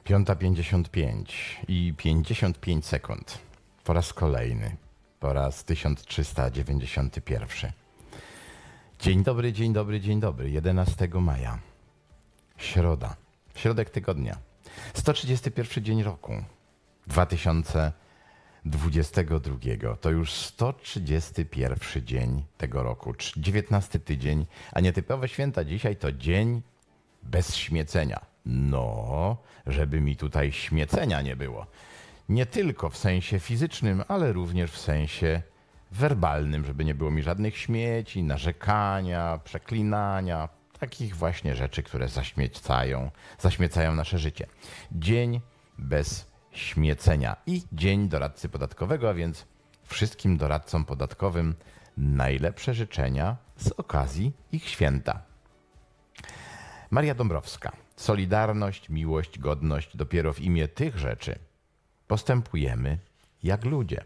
5:55 i 55 sekund. Po raz kolejny. Po raz 1391. Dzień dobry, dzień dobry, dzień dobry. 11 maja. Środa. Środek tygodnia. 131 dzień roku. 2022. To już 131 dzień tego roku. 19 tydzień, a nietypowe święta dzisiaj to dzień bez śmiecenia. No, żeby mi tutaj śmiecenia nie było. Nie tylko w sensie fizycznym, ale również w sensie werbalnym, żeby nie było mi żadnych śmieci, narzekania, przeklinania, takich właśnie rzeczy, które zaśmiecają nasze życie. Dzień bez śmiecenia i dzień doradcy podatkowego, a więc wszystkim doradcom podatkowym najlepsze życzenia z okazji ich święta. Maria Dąbrowska. Solidarność, miłość, godność. Dopiero w imię tych rzeczy postępujemy jak ludzie.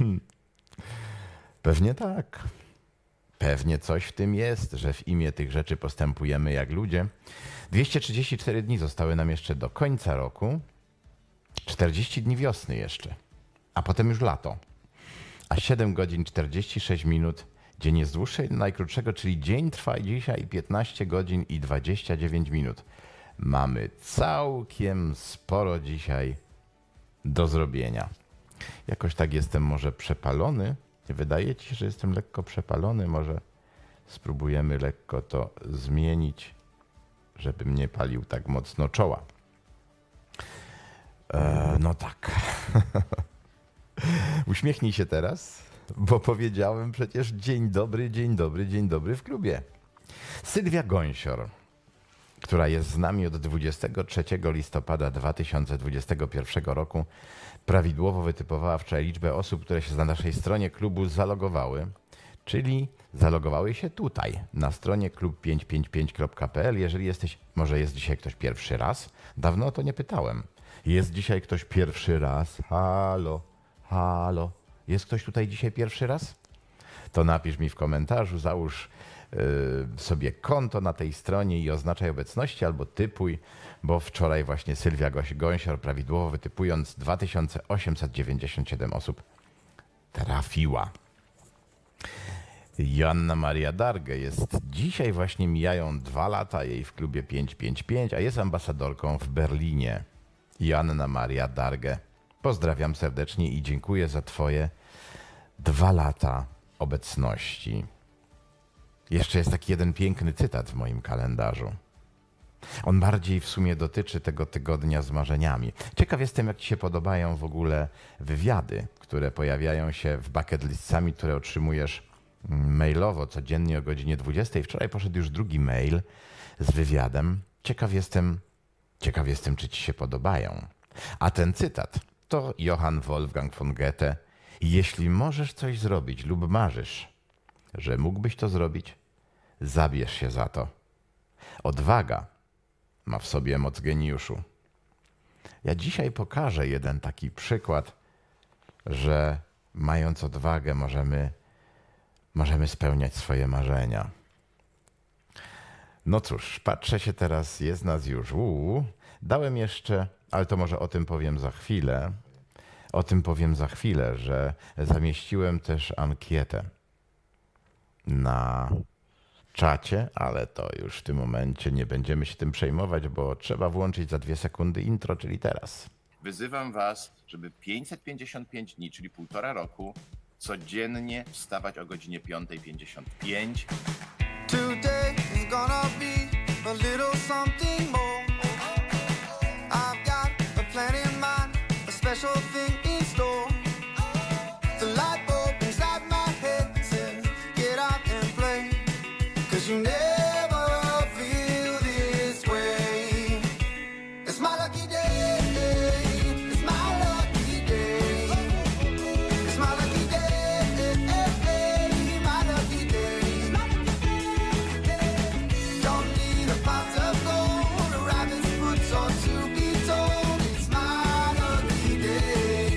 Pewnie tak. Pewnie coś w tym jest, że w imię tych rzeczy postępujemy jak ludzie. 234 dni zostały nam jeszcze do końca roku. 40 dni wiosny jeszcze. A potem już lato. A 7 godzin 46 minut. Dzień jest dłuższy od najkrótszego, czyli dzień trwa dzisiaj 15 godzin i 29 minut. Mamy całkiem sporo dzisiaj do zrobienia. Jakoś tak jestem może przepalony. Wydaje ci się, że jestem lekko przepalony. Może spróbujemy lekko to zmienić, żebym nie palił tak mocno czoła. No tak. Uśmiechnij się teraz, bo powiedziałem przecież dzień dobry, dzień dobry, dzień dobry w klubie. Sylwia Gąsior, która jest z nami od 23 listopada 2021 roku, prawidłowo wytypowała wczoraj liczbę osób, które się na naszej stronie klubu zalogowały, czyli zalogowały się tutaj, na stronie klub555.pl. Jeżeli jesteś, może jest dzisiaj ktoś pierwszy raz? Dawno o to nie pytałem. Jest dzisiaj ktoś pierwszy raz? Halo, halo. Jest ktoś tutaj dzisiaj pierwszy raz? To napisz mi w komentarzu, załóż sobie konto na tej stronie i oznaczaj obecności albo typuj, bo wczoraj właśnie Sylwia Gąsior prawidłowo wytypując 2897 osób trafiła. Joanna Maria Darge jest dzisiaj właśnie mijają 2 lata jej w klubie 555, a jest ambasadorką w Berlinie. Joanna Maria Darge. Pozdrawiam serdecznie i dziękuję za twoje 2 lata obecności. Jeszcze jest taki jeden piękny cytat w moim kalendarzu. On bardziej w sumie dotyczy tego tygodnia z marzeniami. Ciekaw jestem, jak ci się podobają w ogóle wywiady, które pojawiają się w bucket listami, które otrzymujesz mailowo codziennie o godzinie 20. Wczoraj poszedł już drugi mail z wywiadem. Ciekaw jestem, czy ci się podobają. A ten cytat to Johann Wolfgang von Goethe. Jeśli możesz coś zrobić lub marzysz, że mógłbyś to zrobić, zabierz się za to. Odwaga ma w sobie moc geniuszu. Ja dzisiaj pokażę jeden taki przykład, że mając odwagę możemy spełniać swoje marzenia. No cóż, patrzę się teraz, jest nas już. Dałem jeszcze, ale to może o tym powiem za chwilę. O tym powiem za chwilę, że zamieściłem też ankietę na czacie, ale to już w tym momencie nie będziemy się tym przejmować, bo trzeba włączyć za 2 sekundy intro, czyli teraz. Wyzywam was, żeby 555 dni, czyli 1,5 roku, codziennie wstawać o godzinie 5:55. Today is gonna be a little something more. I've got a plan in mind, a special thing in store. The light bulb inside my head says, get out and play, 'cause you never feel this way. It's my lucky day, it's my lucky day. It's my lucky day, my lucky day. Don't need a pot of gold, a rabbit's foot or to be told. It's my lucky day.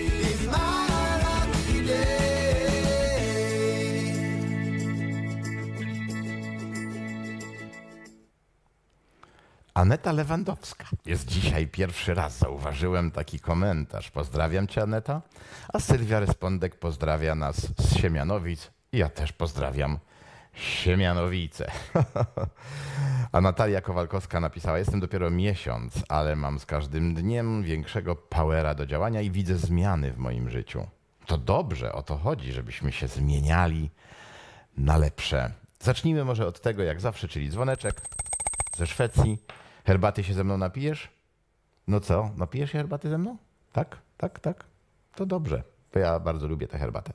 Aneta Lewandowska jest dzisiaj pierwszy raz. Zauważyłem taki komentarz. Pozdrawiam cię, Aneta. A Sylwia Respondek pozdrawia nas z Siemianowic. Ja też pozdrawiam Siemianowice. A Natalia Kowalkowska napisała: jestem dopiero miesiąc, ale mam z każdym dniem większego powera do działania i widzę zmiany w moim życiu. To dobrze, o to chodzi, żebyśmy się zmieniali na lepsze. Zacznijmy może od tego, jak zawsze, czyli dzwoneczek ze Szwecji. Herbaty się ze mną napijesz? No co, napijesz się herbaty ze mną? Tak, tak, tak. To dobrze, bo ja bardzo lubię tę herbatę.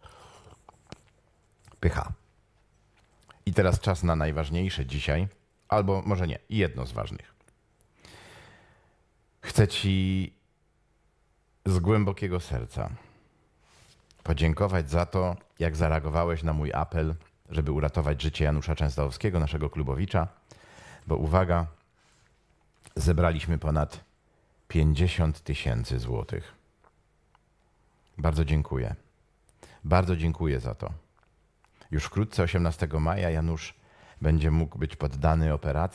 Pycha. I teraz czas na najważniejsze dzisiaj, albo może nie, jedno z ważnych. Chcę ci z głębokiego serca podziękować za to, jak zareagowałeś na mój apel, żeby uratować życie Janusza Częstochowskiego, naszego klubowicza, bo uwaga, zebraliśmy ponad 50 000 złotych. Bardzo dziękuję. Bardzo dziękuję za to. Już wkrótce, 18 maja, Janusz będzie mógł być poddany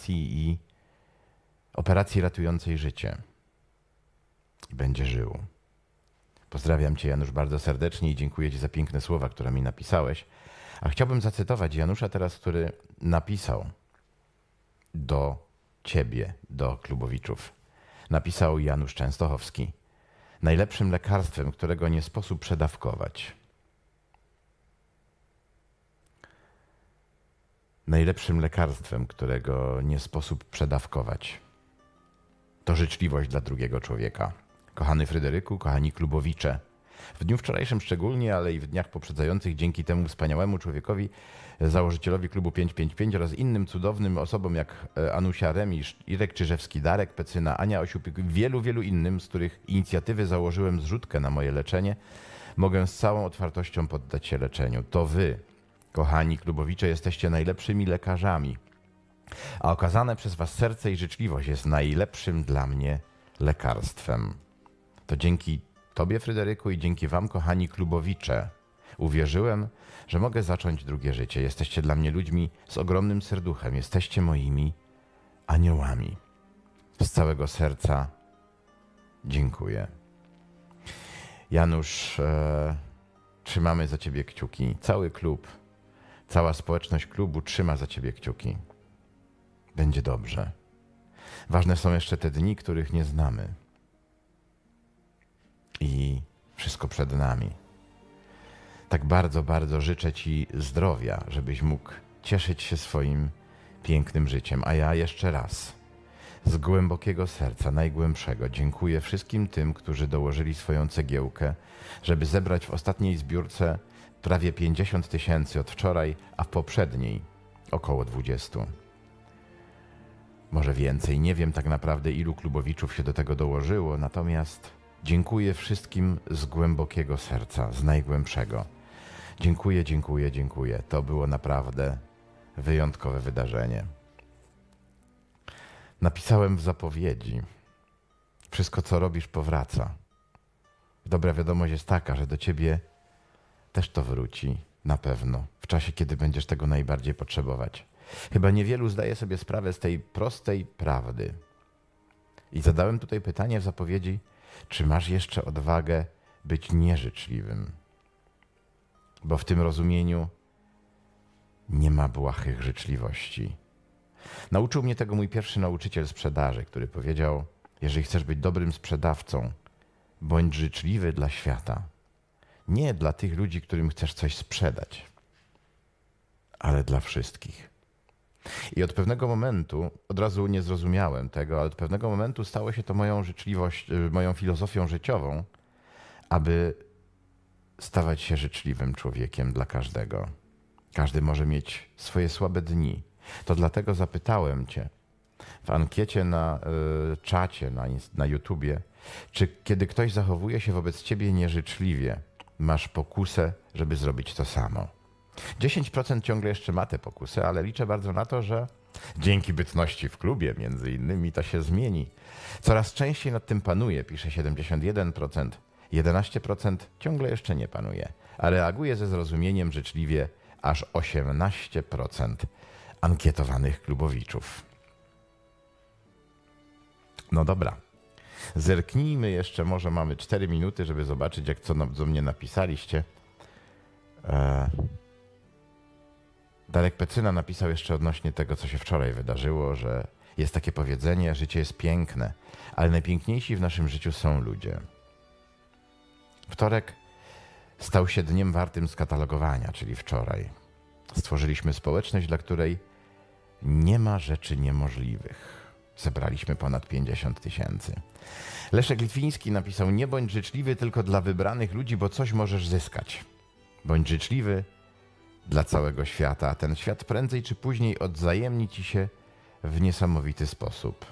operacji ratującej życie. I będzie żył. Pozdrawiam cię, Janusz, bardzo serdecznie i dziękuję ci za piękne słowa, które mi napisałeś. A chciałbym zacytować Janusza teraz, który napisał do ciebie, do klubowiczów. Napisał Janusz Częstochowski: najlepszym lekarstwem, którego nie sposób przedawkować. Najlepszym lekarstwem, którego nie sposób przedawkować, to życzliwość dla drugiego człowieka. Kochany Fryderyku, kochani klubowicze, w dniu wczorajszym szczególnie, ale i w dniach poprzedzających, dzięki temu wspaniałemu człowiekowi, założycielowi klubu 555 oraz innym cudownym osobom jak Anusia Remisz, Irek Czyżewski, Darek Pecyna, Ania Osiupik i wielu innym, z których inicjatywy założyłem zrzutkę na moje leczenie, mogę z całą otwartością poddać się leczeniu. To wy, kochani klubowicze, jesteście najlepszymi lekarzami, a okazane przez was serce i życzliwość jest najlepszym dla mnie lekarstwem. To dzięki tobie, Fryderyku, i dzięki wam, kochani klubowicze, uwierzyłem, że mogę zacząć drugie życie. Jesteście dla mnie ludźmi z ogromnym serduchem. Jesteście moimi aniołami. Z całego serca dziękuję. Janusz, trzymamy za ciebie kciuki. Cały klub, cała społeczność klubu trzyma za ciebie kciuki. Będzie dobrze. Ważne są jeszcze te dni, których nie znamy. I wszystko przed nami. Tak bardzo, bardzo życzę ci zdrowia, żebyś mógł cieszyć się swoim pięknym życiem. A ja jeszcze raz, z głębokiego serca, najgłębszego, dziękuję wszystkim tym, którzy dołożyli swoją cegiełkę, żeby zebrać w ostatniej zbiórce prawie 50 000 od wczoraj, a w poprzedniej około 20. Może więcej, nie wiem tak naprawdę, ilu klubowiczów się do tego dołożyło, natomiast dziękuję wszystkim z głębokiego serca, z najgłębszego. Dziękuję, dziękuję, dziękuję. To było naprawdę wyjątkowe wydarzenie. Napisałem w zapowiedzi: wszystko, co robisz, powraca. Dobra wiadomość jest taka, że do ciebie też to wróci, na pewno, w czasie, kiedy będziesz tego najbardziej potrzebować. Chyba niewielu zdaje sobie sprawę z tej prostej prawdy. I zadałem tutaj pytanie w zapowiedzi: czy masz jeszcze odwagę być nieżyczliwym? Bo w tym rozumieniu nie ma błahych życzliwości. Nauczył mnie tego mój pierwszy nauczyciel sprzedaży, który powiedział: jeżeli chcesz być dobrym sprzedawcą, bądź życzliwy dla świata. Nie dla tych ludzi, którym chcesz coś sprzedać, ale dla wszystkich. I od pewnego momentu, od razu nie zrozumiałem tego, ale od pewnego momentu stało się to moją życzliwość, moją filozofią życiową, aby stawać się życzliwym człowiekiem dla każdego. Każdy może mieć swoje słabe dni. To dlatego zapytałem cię w ankiecie na czacie, na YouTubie, czy kiedy ktoś zachowuje się wobec ciebie nieżyczliwie, masz pokusę, żeby zrobić to samo. 10% ciągle jeszcze ma tę pokusę, ale liczę bardzo na to, że dzięki bytności w klubie między innymi to się zmieni. Coraz częściej nad tym panuje, pisze 71%, 11% ciągle jeszcze nie panuje, a reaguje ze zrozumieniem życzliwie aż 18% ankietowanych klubowiczów. No dobra. Zerknijmy jeszcze, może mamy 4 minuty, żeby zobaczyć, jak co do mnie napisaliście. Darek Pecyna napisał jeszcze odnośnie tego, co się wczoraj wydarzyło, że jest takie powiedzenie, życie jest piękne, ale najpiękniejsi w naszym życiu są ludzie. Wtorek stał się dniem wartym skatalogowania, czyli wczoraj. Stworzyliśmy społeczność, dla której nie ma rzeczy niemożliwych. Zebraliśmy ponad 50 000. Leszek Litwiński napisał: nie bądź życzliwy tylko dla wybranych ludzi, bo coś możesz zyskać. Bądź życzliwy dla całego świata, a ten świat prędzej czy później odwzajemni ci się w niesamowity sposób.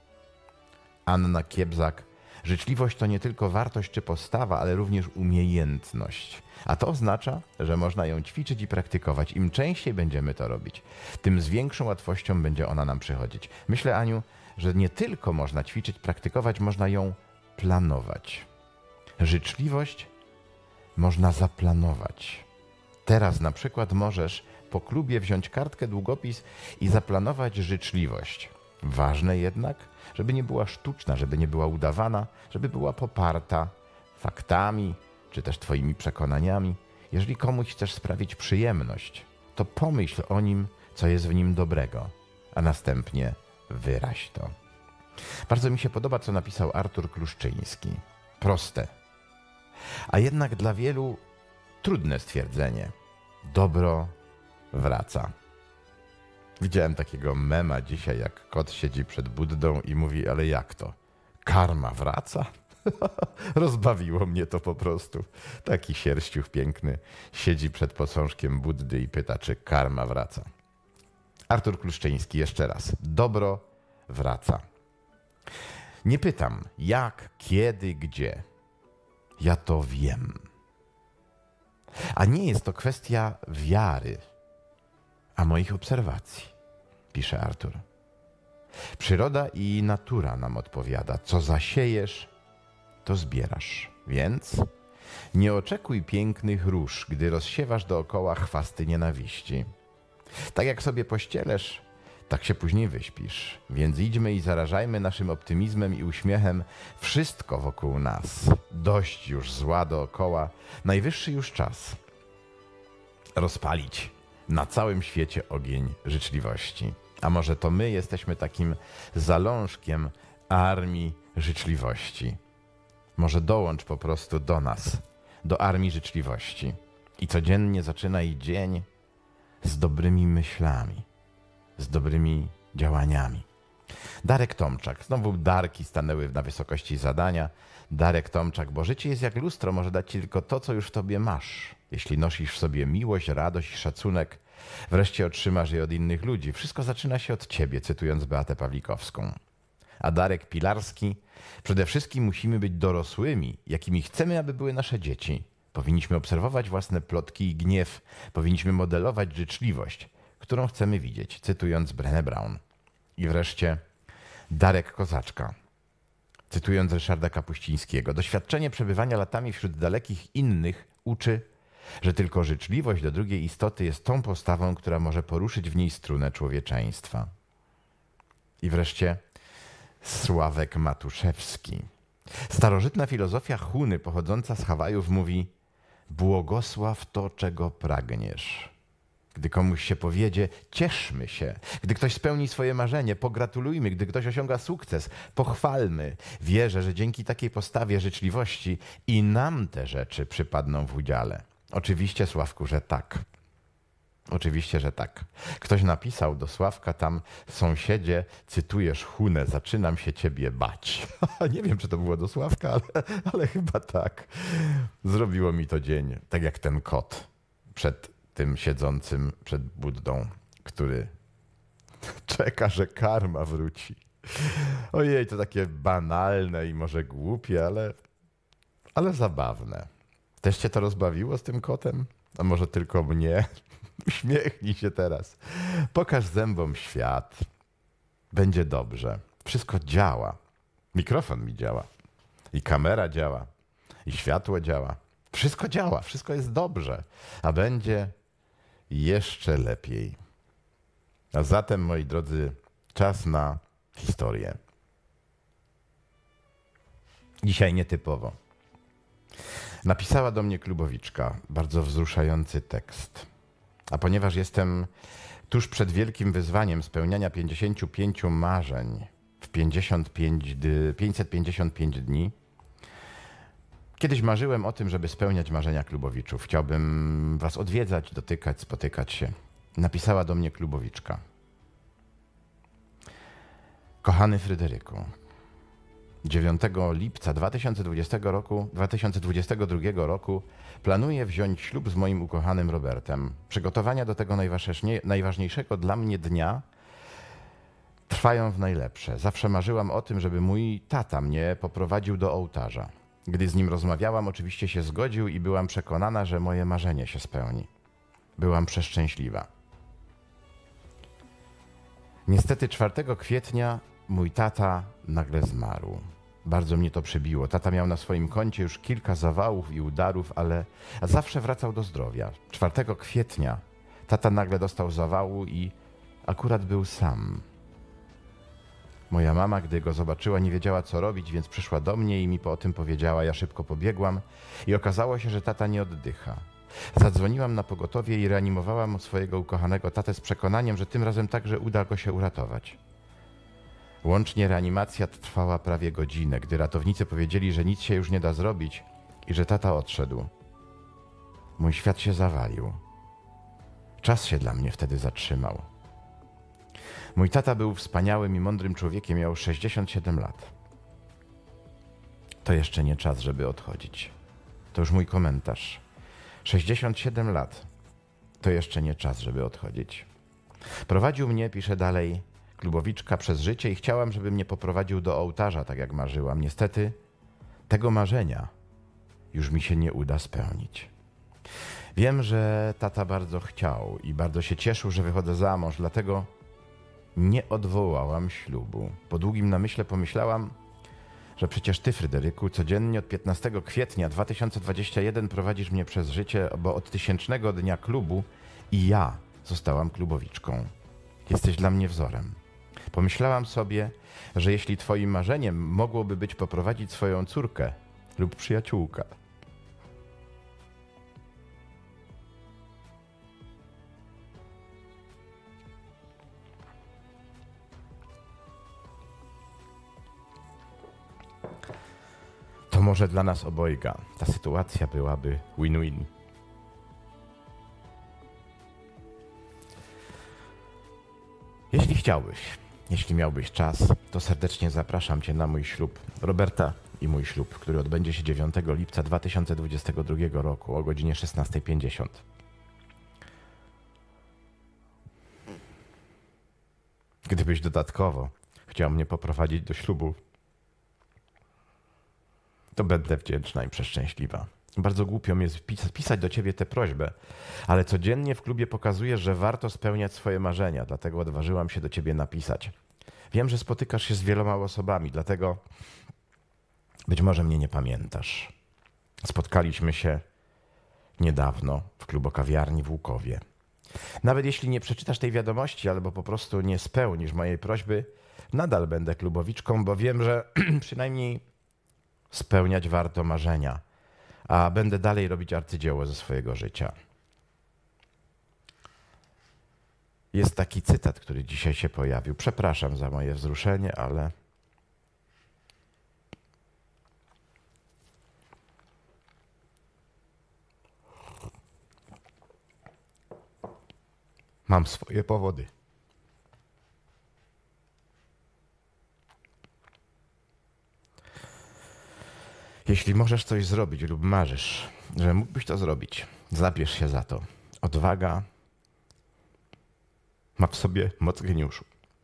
Anna Kiebzak: życzliwość to nie tylko wartość czy postawa, ale również umiejętność. A to oznacza, że można ją ćwiczyć i praktykować. Im częściej będziemy to robić, tym z większą łatwością będzie ona nam przychodzić. Myślę, Aniu, że nie tylko można ćwiczyć, praktykować, można ją planować. Życzliwość można zaplanować. Teraz na przykład możesz po klubie wziąć kartkę, długopis i zaplanować życzliwość. Ważne jednak, żeby nie była sztuczna, żeby nie była udawana, żeby była poparta faktami czy też twoimi przekonaniami. Jeżeli komuś chcesz sprawić przyjemność, to pomyśl o nim, co jest w nim dobrego, a następnie wyraź to. Bardzo mi się podoba, co napisał Artur Kluszczyński. Proste, a jednak dla wielu trudne stwierdzenie. Dobro wraca. Widziałem takiego mema dzisiaj, jak kot siedzi przed Buddą i mówi: ale jak to? Karma wraca? Rozbawiło mnie to po prostu. Taki sierściuch piękny siedzi przed posążkiem Buddy i pyta, czy karma wraca. Artur Kluszczyński, jeszcze raz. Dobro wraca. Nie pytam jak, kiedy, gdzie. Ja to wiem. A nie jest to kwestia wiary, a moich obserwacji, pisze Artur. Przyroda i natura nam odpowiada. Co zasiejesz, to zbierasz. Więc nie oczekuj pięknych róż, gdy rozsiewasz dookoła chwasty nienawiści. Tak jak sobie pościelesz, tak się później wyśpisz. Więc idźmy i zarażajmy naszym optymizmem i uśmiechem wszystko wokół nas. Dość już zła dookoła, najwyższy już czas rozpalić na całym świecie ogień życzliwości. A może to my jesteśmy takim zalążkiem armii życzliwości. Może dołącz po prostu do nas, do armii życzliwości i codziennie zaczynaj dzień z dobrymi myślami, z dobrymi działaniami. Darek Tomczak. Znowu Darki stanęły na wysokości zadania. Darek Tomczak, bo życie jest jak lustro, może dać ci tylko to, co już w tobie masz. Jeśli nosisz w sobie miłość, radość i szacunek, wreszcie otrzymasz je od innych ludzi. Wszystko zaczyna się od ciebie, cytując Beatę Pawlikowską. A Darek Pilarski, przede wszystkim musimy być dorosłymi, jakimi chcemy, aby były nasze dzieci. Powinniśmy obserwować własne plotki i gniew. Powinniśmy modelować życzliwość, którą chcemy widzieć, cytując Brené Brown. I wreszcie Darek Kozaczka, cytując Ryszarda Kapuścińskiego. Doświadczenie przebywania latami wśród dalekich innych uczy, że tylko życzliwość do drugiej istoty jest tą postawą, która może poruszyć w niej strunę człowieczeństwa. I wreszcie Sławek Matuszewski. Starożytna filozofia Huny pochodząca z Hawajów mówi: błogosław to, czego pragniesz. Gdy komuś się powiedzie, cieszmy się. Gdy ktoś spełni swoje marzenie, pogratulujmy. Gdy ktoś osiąga sukces, pochwalmy. Wierzę, że dzięki takiej postawie życzliwości i nam te rzeczy przypadną w udziale. Oczywiście, Sławku, że tak. Oczywiście, że tak. Ktoś napisał do Sławka tam: sąsiedzie, cytujesz Hunę, zaczynam się ciebie bać. Nie wiem, czy to było do Sławka, ale chyba tak. Zrobiło mi to dzień, tak jak ten kot przed tym siedzącym przed Buddą, który czeka, że karma wróci. Ojej, to takie banalne i może głupie, ale zabawne. Też cię to rozbawiło z tym kotem? A może tylko mnie? Uśmiechnij się teraz. Pokaż zębom świat. Będzie dobrze. Wszystko działa. Mikrofon mi działa. I kamera działa. I światło działa. Wszystko działa. Wszystko jest dobrze. A będzie jeszcze lepiej. A zatem, moi drodzy, czas na historię. Dzisiaj nietypowo. Napisała do mnie klubowiczka, bardzo wzruszający tekst. A ponieważ jestem tuż przed wielkim wyzwaniem spełniania 55 marzeń w 555 dni, kiedyś marzyłem o tym, żeby spełniać marzenia klubowiczów. Chciałbym was odwiedzać, dotykać, spotykać się. Napisała do mnie klubowiczka. Kochany Fryderyku, 9 lipca 2022 roku planuję wziąć ślub z moim ukochanym Robertem. Przygotowania do tego najważniejszego dla mnie dnia trwają w najlepsze. Zawsze marzyłam o tym, żeby mój tata mnie poprowadził do ołtarza. Gdy z nim rozmawiałam, oczywiście się zgodził i byłam przekonana, że moje marzenie się spełni. Byłam przeszczęśliwa. Niestety 4 kwietnia mój tata nagle zmarł. Bardzo mnie to przybiło. Tata miał na swoim koncie już kilka zawałów i udarów, ale zawsze wracał do zdrowia. 4 kwietnia tata nagle dostał zawału i akurat był sam. Moja mama, gdy go zobaczyła, nie wiedziała, co robić, więc przyszła do mnie i mi o tym powiedziała. Ja szybko pobiegłam i okazało się, że tata nie oddycha. Zadzwoniłam na pogotowie i reanimowałam swojego ukochanego tatę z przekonaniem, że tym razem także uda go się uratować. Łącznie reanimacja trwała prawie godzinę, gdy ratownicy powiedzieli, że nic się już nie da zrobić i że tata odszedł. Mój świat się zawalił. Czas się dla mnie wtedy zatrzymał. Mój tata był wspaniałym i mądrym człowiekiem, miał 67 lat. To jeszcze nie czas, żeby odchodzić. To już mój komentarz. 67 lat. To jeszcze nie czas, żeby odchodzić. Prowadził mnie, pisze dalej, klubowiczka przez życie i chciałam, żeby mnie poprowadził do ołtarza, tak jak marzyłam. Niestety tego marzenia już mi się nie uda spełnić. Wiem, że tata bardzo chciał i bardzo się cieszył, że wychodzę za mąż, dlatego nie odwołałam ślubu. Po długim namyśle pomyślałam, że przecież ty, Fryderyku, codziennie od 15 kwietnia 2021 prowadzisz mnie przez życie, bo od 1000 dnia klubu i ja zostałam klubowiczką. Jesteś dla mnie wzorem. Pomyślałam sobie, że jeśli twoim marzeniem mogłoby być poprowadzić swoją córkę lub przyjaciółkę, to może dla nas obojga ta sytuacja byłaby win-win. Jeśli chciałbyś, jeśli miałbyś czas, to serdecznie zapraszam cię na mój ślub Roberta i mój ślub, który odbędzie się 9 lipca 2022 roku o godzinie 16:50. Gdybyś dodatkowo chciał mnie poprowadzić do ślubu, to będę wdzięczna i przeszczęśliwa. Bardzo głupio mi jest pisać do ciebie tę prośbę, ale codziennie w klubie pokazujesz, że warto spełniać swoje marzenia, dlatego odważyłam się do ciebie napisać. Wiem, że spotykasz się z wieloma osobami, dlatego być może mnie nie pamiętasz. Spotkaliśmy się niedawno w klubokawiarni w Łukowie. Nawet jeśli nie przeczytasz tej wiadomości albo po prostu nie spełnisz mojej prośby, nadal będę klubowiczką, bo wiem, że przynajmniej spełniać warto marzenia, a będę dalej robić arcydzieło ze swojego życia. Jest taki cytat, który dzisiaj się pojawił. Przepraszam za moje wzruszenie, ale mam swoje powody. Jeśli możesz coś zrobić lub marzysz, że mógłbyś to zrobić, zabierz się za to. Odwaga ma w sobie moc geniuszu.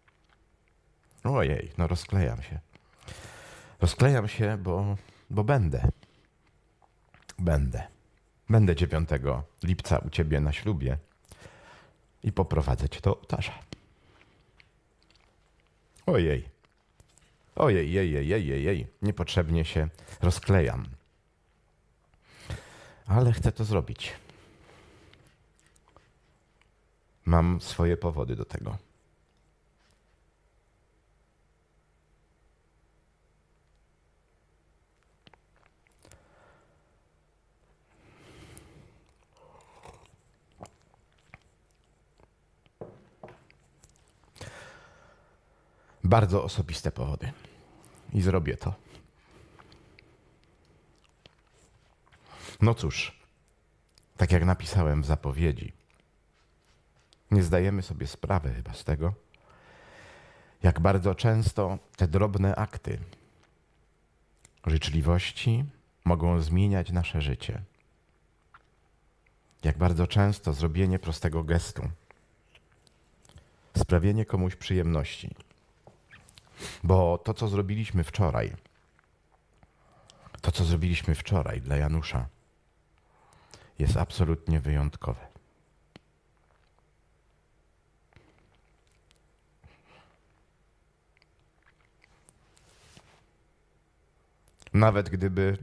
Ojej, no rozklejam się. Rozklejam się, bo będę. Będę 9 lipca u ciebie na ślubie i poprowadzę cię do ołtarza. Ojej. Ojej, niepotrzebnie się rozklejam. Ale chcę to zrobić. Mam swoje powody do tego. bardzo osobiste powody. I zrobię to. No cóż, tak jak napisałem w zapowiedzi, nie zdajemy sobie sprawy chyba z tego, jak bardzo często te drobne akty życzliwości mogą zmieniać nasze życie. Jak bardzo często zrobienie prostego gestu, sprawienie komuś przyjemności. Bo to, co zrobiliśmy wczoraj dla Janusza, jest absolutnie wyjątkowe. Nawet gdyby...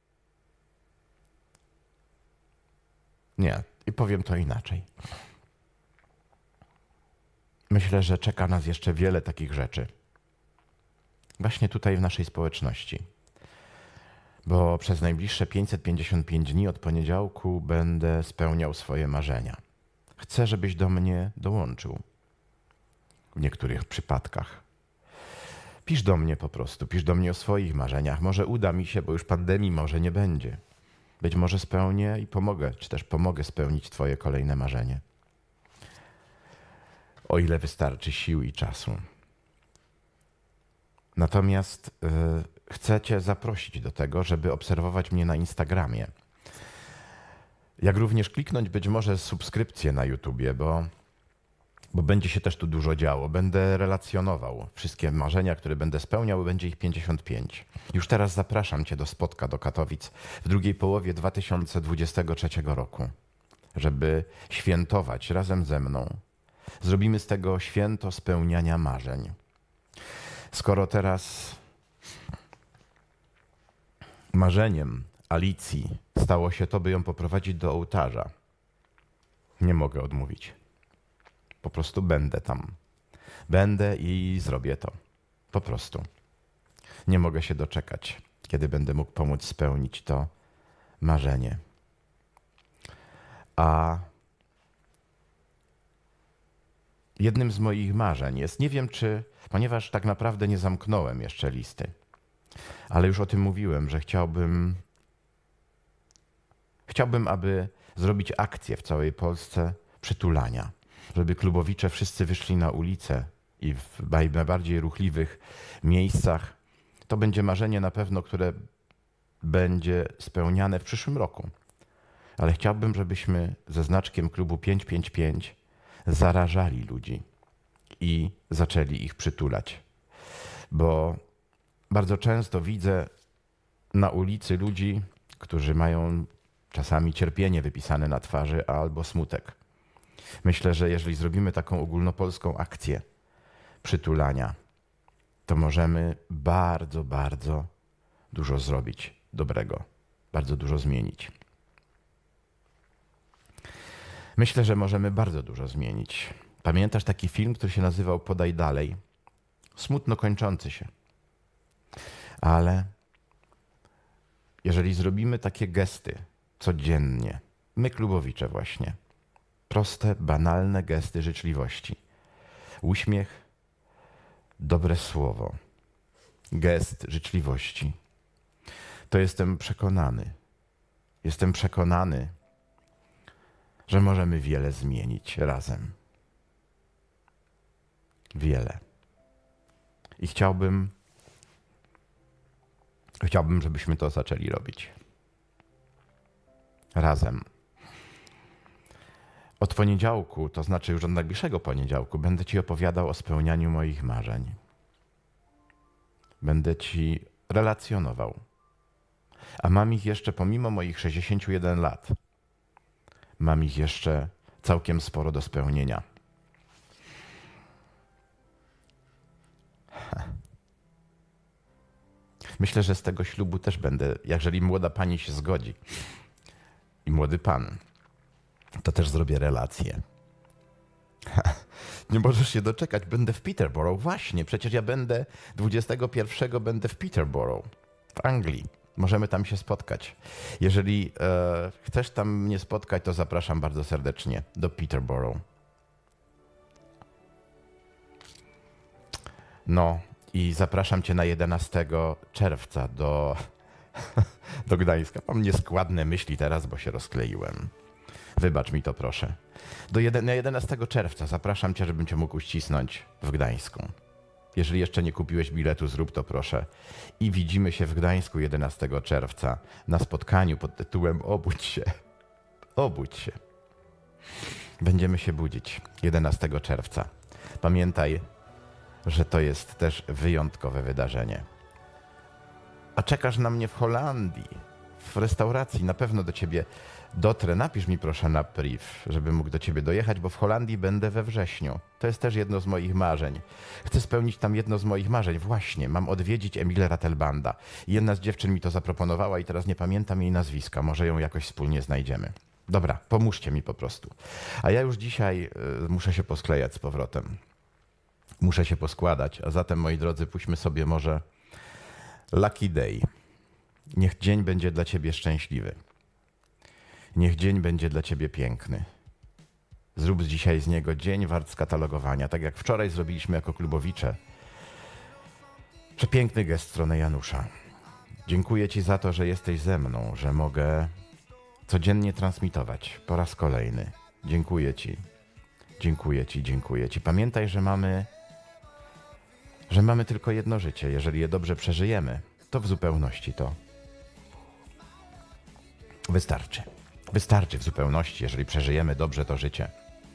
Nie, i powiem to inaczej. Myślę, że czeka nas jeszcze wiele takich rzeczy. Właśnie tutaj w naszej społeczności. Bo przez najbliższe 555 dni od poniedziałku będę spełniał swoje marzenia. Chcę, żebyś do mnie dołączył. W niektórych przypadkach. Pisz do mnie po prostu, pisz do mnie o swoich marzeniach. Może uda mi się, bo już pandemii może nie będzie. Być może spełnię i pomogę, czy też pomogę spełnić twoje kolejne marzenie. O ile wystarczy sił i czasu. Natomiast chcę cię zaprosić do tego, żeby obserwować mnie na Instagramie. Jak również kliknąć być może subskrypcję na YouTubie, bo będzie się też tu dużo działo. Będę relacjonował wszystkie marzenia, które będę spełniał, będzie ich 55. Już teraz zapraszam cię do spotka do Katowic w drugiej połowie 2023 roku, żeby świętować razem ze mną. Zrobimy z tego święto spełniania marzeń. Skoro teraz marzeniem Alicji stało się to, by ją poprowadzić do ołtarza, nie mogę odmówić. Po prostu będę tam. Będę i zrobię to. Po prostu. Nie mogę się doczekać, kiedy będę mógł pomóc spełnić to marzenie. A jednym z moich marzeń jest, nie wiem czy, ponieważ tak naprawdę nie zamknąłem jeszcze listy, ale już o tym mówiłem, że chciałbym, aby zrobić akcję w całej Polsce przytulania. Żeby klubowicze wszyscy wyszli na ulicę i w najbardziej ruchliwych miejscach. To będzie marzenie na pewno, które będzie spełniane w przyszłym roku. Ale chciałbym, żebyśmy ze znaczkiem klubu 555 zarażali ludzi i zaczęli ich przytulać. Bo bardzo często widzę na ulicy ludzi, którzy mają czasami cierpienie wypisane na twarzy albo smutek. Myślę, że jeżeli zrobimy taką ogólnopolską akcję przytulania, to możemy bardzo, bardzo dużo zrobić dobrego, bardzo dużo zmienić. Myślę, że możemy bardzo dużo zmienić. Pamiętasz taki film, który się nazywał Podaj dalej? Smutno kończący się. Ale jeżeli zrobimy takie gesty codziennie, my klubowicze właśnie, proste, banalne gesty życzliwości. Uśmiech, dobre słowo, gest życzliwości. To jestem przekonany, że możemy wiele zmienić razem. Wiele. I chciałbym, żebyśmy to zaczęli robić. Razem. Od poniedziałku, to znaczy już od najbliższego poniedziałku, będę ci opowiadał o spełnianiu moich marzeń. Będę ci relacjonował. A mam ich jeszcze, pomimo moich 61 lat, mam ich jeszcze całkiem sporo do spełnienia. Myślę, że z tego ślubu też będę, jeżeli młoda pani się zgodzi i młody pan, to też zrobię relację. Nie możesz się doczekać, będę w Peterborough. Właśnie, przecież ja będę 21 będę w Peterborough, w Anglii. Możemy tam się spotkać. Jeżeli chcesz tam mnie spotkać, to zapraszam bardzo serdecznie do Peterborough. No i zapraszam cię na 11 czerwca do Gdańska. Mam nieskładne myśli teraz, bo się rozkleiłem. Wybacz mi to, proszę. Na 11 czerwca zapraszam cię, żebym cię mógł uścisnąć w Gdańsku. Jeżeli jeszcze nie kupiłeś biletu, zrób to proszę. I widzimy się w Gdańsku 11 czerwca na spotkaniu pod tytułem Obudź się. Obudź się. Będziemy się budzić 11 czerwca. Pamiętaj, że to jest też wyjątkowe wydarzenie. A czekasz na mnie w Holandii, w restauracji. Na pewno do ciebie dotrę. Napisz mi proszę na priv, żebym mógł do ciebie dojechać, bo w Holandii będę we wrześniu. To jest też jedno z moich marzeń. Chcę spełnić tam jedno z moich marzeń. Właśnie, mam odwiedzić Emilę Ratelbanda. Jedna z dziewczyn mi to zaproponowała i teraz nie pamiętam jej nazwiska. Może ją jakoś wspólnie znajdziemy. Dobra, pomóżcie mi po prostu. A ja już dzisiaj muszę się posklejać z powrotem. Muszę się poskładać, a zatem, moi drodzy, puśćmy sobie może Lucky Day. Niech dzień będzie dla ciebie szczęśliwy. Niech dzień będzie dla ciebie piękny. Zrób dzisiaj z niego dzień wart skatalogowania, tak jak wczoraj zrobiliśmy jako klubowicze. Przepiękny gest w stronę Janusza. Dziękuję ci za to, że jesteś ze mną, że mogę codziennie transmitować po raz kolejny. Dziękuję ci. Dziękuję ci, dziękuję ci. Pamiętaj, że mamy tylko jedno życie. Jeżeli je dobrze przeżyjemy, to w zupełności to wystarczy. Wystarczy w zupełności, jeżeli przeżyjemy dobrze to życie.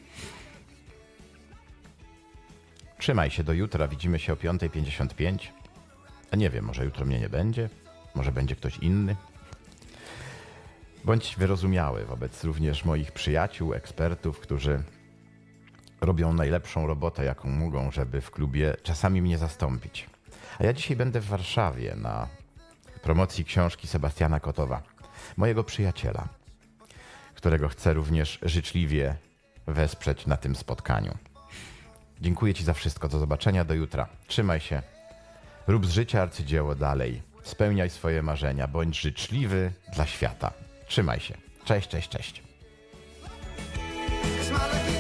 Trzymaj się do jutra. Widzimy się o 5:55. A nie wiem, może jutro mnie nie będzie. Może będzie ktoś inny. Bądź wyrozumiały wobec również moich przyjaciół, ekspertów, którzy robią najlepszą robotę, jaką mogą, żeby w klubie czasami mnie zastąpić. A ja dzisiaj będę w Warszawie na promocji książki Sebastiana Kotowa, mojego przyjaciela, którego chcę również życzliwie wesprzeć na tym spotkaniu. Dziękuję ci za wszystko. Do zobaczenia, do jutra. Trzymaj się. Rób z życia arcydzieło dalej. Spełniaj swoje marzenia. Bądź życzliwy dla świata. Trzymaj się. Cześć, cześć, cześć. It's my lucky